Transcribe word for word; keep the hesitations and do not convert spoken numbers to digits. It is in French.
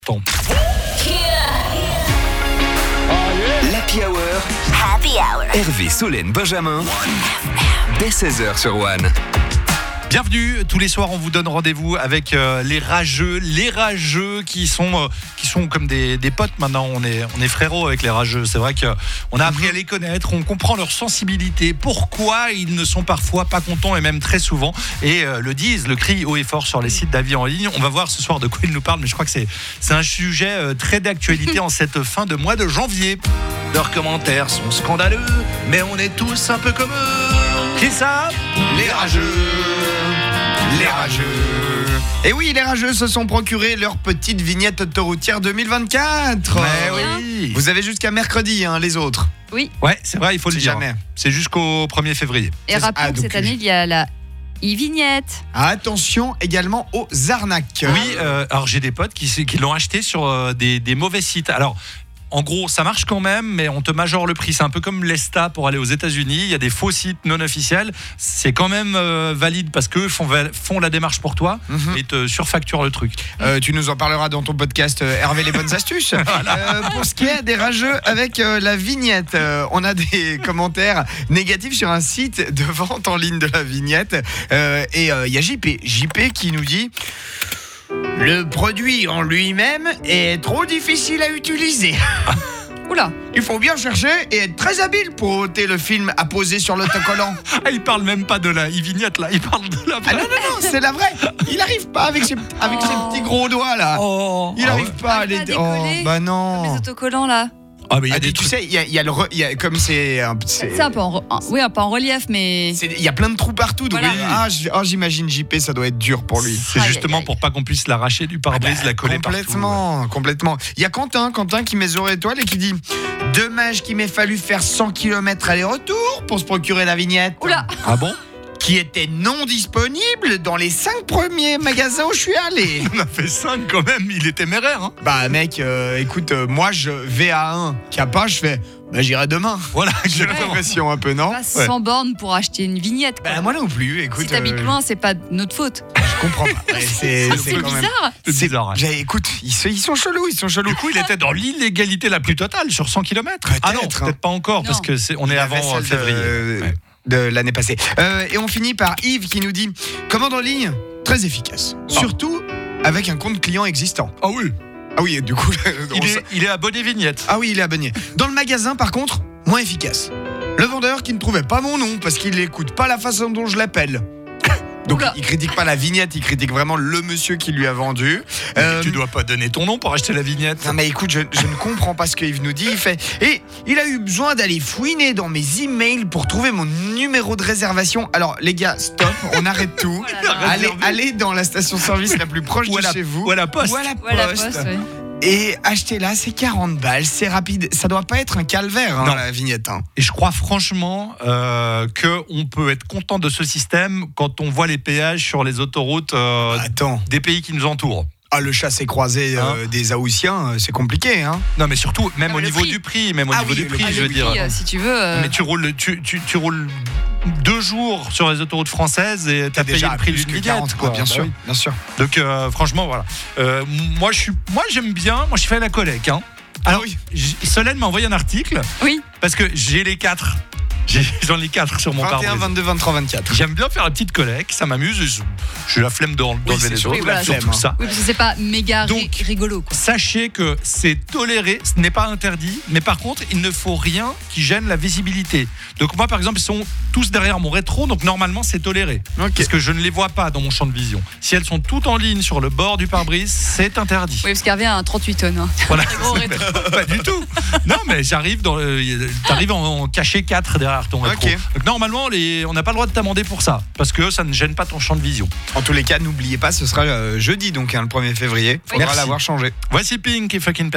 Ton. L'Happy Hour. Happy Hour. Hervé, Solène, Benjamin. Dès seize heures sur One. Bienvenue, tous les soirs on vous donne rendez-vous avec euh, les rageux, les rageux qui sont, euh, qui sont comme des, des potes maintenant, on est, on est frérots avec les rageux, c'est vrai qu'on a appris à les connaître, on comprend leur sensibilité, pourquoi ils ne sont parfois pas contents et même très souvent, et euh, le disent, le crient haut et fort sur les sites d'avis en ligne. On va voir ce soir de quoi ils nous parlent, mais je crois que c'est, c'est un sujet euh, très d'actualité en cette fin de mois de janvier. Leurs commentaires sont scandaleux, mais on est tous un peu comme eux. Qui ça ? Les rageux. Les rageux. Et oui, les rageux se sont procurés leur petite vignette autoroutière deux mille vingt-quatre. Mais oui. Vous avez jusqu'à mercredi, hein, les autres. Oui. Ouais, c'est vrai, il faut le Si dire. jamais. C'est jusqu'au premier février. Et rappelons Ah, que donc, cette année, il y a la e-vignette. Attention également aux arnaques. Oui, euh, alors j'ai des potes qui, qui l'ont acheté sur euh, des, des mauvais sites. Alors, en gros, ça marche quand même, mais on te majore le prix. C'est un peu comme l'Esta pour aller aux États-Unis. Il y a des faux sites non officiels. C'est quand même euh, valide parce qu'eux font, font la démarche pour toi Mhm. et te surfacturent le truc. Euh, tu nous en parleras dans ton podcast euh, Hervé les bonnes astuces. Euh, pour ce qui est des rageux avec euh, la vignette, euh, on a des commentaires négatifs sur un site de vente en ligne de la vignette. Euh, et il euh, y a J P, J P qui nous dit: le produit en lui-même est trop difficile à utiliser. Oula. Il faut bien chercher et être très habile pour ôter le film apposé sur l'autocollant. Ah, il parle même pas de la e-vignette là, il parle de la Ah non, non, non, c'est la vraie. Il arrive pas avec ses, avec ses Oh. petits gros doigts là. Oh. Il Ah arrive ouais. pas à Ah, les. pas à Oh, décoller. bah Les non. autocollants là. Ah, mais il y a Ah, des puis tu trucs. sais, il y a, il y a le, re- il y a- comme c'est, un- c'est, C'est un peu en, re- en- oui, un peu en relief, mais c'est- il y a plein de trous partout. Donc, Voilà. ah, j- ah, j'imagine J P, ça doit être dur pour lui. C'est Aïe, justement aïe, aïe. pour pas qu'on puisse l'arracher du pare-brise, la coller Complètement, complètement. Il y a Quentin, Quentin qui met zéro étoile et qui dit: dommage qu'il m'ait fallu faire cent kilomètres aller-retour pour se procurer la vignette. oula. partout. Ah bon ? Qui était non disponible dans les cinq premiers magasins où je suis allé. On a fait cinq quand même, il est téméraire. Hein. Bah mec, euh, écoute, euh, moi je vais à un qui a pas, je fais, bah j'irai demain. Voilà, J'ai exactement. l'impression un peu, non? Pas Ouais. sans borne pour acheter une vignette. quoi. Bah moi non plus, écoute. si t'habites euh, loin, c'est pas de notre faute. Je comprends pas. Ouais, c'est C'est quand même- bizarre. C'est c'est- bizarre. hein. j'ai- Écoute, ils, sont- ils sont chelous, ils sont chelous. Du coup, il était dans l'illégalité la plus totale sur cent kilomètres. Ah non, Peut-être, hein. peut-être pas encore, parce Non. que c'est, on est La avant vaisselle euh, février. de, Ouais. de l'année passée. Euh, et on finit par Yves qui nous dit: commande en ligne, très efficace. Surtout avec un compte client existant. Ah oui, Ah oui, du coup, on il s- est, il est abonné vignette. ah oui, il est abonné. Dans le magasin, par contre, moins efficace. Le vendeur qui ne trouvait pas mon nom parce qu'il n'écoute pas la façon dont je l'appelle. Donc Oula. il critique pas la vignette, il critique vraiment le monsieur qui lui a vendu. Mais Euh, Tu dois pas donner ton nom pour acheter la vignette. Non mais écoute, je, je ne comprends pas ce que Yves nous dit. Il fait: et il a eu besoin d'aller fouiner dans mes emails pour trouver mon numéro de réservation. Alors les gars, stop, on arrête tout. Oh là là. Allez, Réservé. allez dans la station-service la plus proche Ou à de la- chez vous. ou à la poste. Ou à la Voilà, poste. poste, ouais. Et achetez là, c'est quarante balles, c'est rapide. Ça doit pas être un calvaire, hein, Non. la vignette. hein. Et je crois franchement euh, qu'on peut être content de ce système quand on voit les péages sur les autoroutes euh, Attends, des pays qui nous entourent. ah, le chassé-croisé euh, des Aoussiens, euh, c'est compliqué. Hein. Non, mais surtout, même Ah, au le niveau prix. du prix, même au Ah niveau oui, du le prix, prix, je veux Le dire. prix, euh, si tu veux. euh, Mais tu roules, tu, tu, tu roules deux jours sur les autoroutes françaises et t'as payé déjà le prix plus d'une que vignette, quarante, quoi. quoi, bien Bah sûr, oui. bien sûr. Donc euh, franchement, voilà. Euh, moi, je suis, moi, j'aime bien. Moi, je fais la collecte. Hein. Alors, Ah oui. j- Solène m'a envoyé un article Oui. parce que j'ai les quatre. J'ai- J'en ai quatre sur mon vingt et un, pare-brise. vingt-deux, vingt-trois, vingt-quatre. J'aime bien faire la petite collecte, ça m'amuse. et je- J'ai la flemme d'en- d'enlever c'est les surtout autres, la surtout flemme, hein. ça. Oui, parce que c'est pas méga ri- Donc, rigolo. Quoi. Sachez que c'est toléré, ce n'est pas interdit, mais par contre, il ne faut rien qui gêne la visibilité. Donc moi, par exemple, ils sont tous derrière mon rétro, donc normalement, c'est toléré. Ok. Parce que je ne les vois pas dans mon champ de vision. Si elles sont toutes en ligne sur le bord du pare-brise, c'est interdit. Oui, parce qu'Hervé a un trente-huit tonnes. hein. Voilà. Très gros rétro. Pas du tout. Non, mais j'arrive dans le, t'arrives en, en caché quatre derrière ton rétro. Ok. Donc normalement, les, on n'a pas le droit de t'amender pour ça, parce que ça ne gêne pas ton champ de vision. En tous les cas, n'oubliez pas, ce sera euh, jeudi, donc hein, le premier février. Faudra Merci. l'avoir changé. Voici Pink et Fucking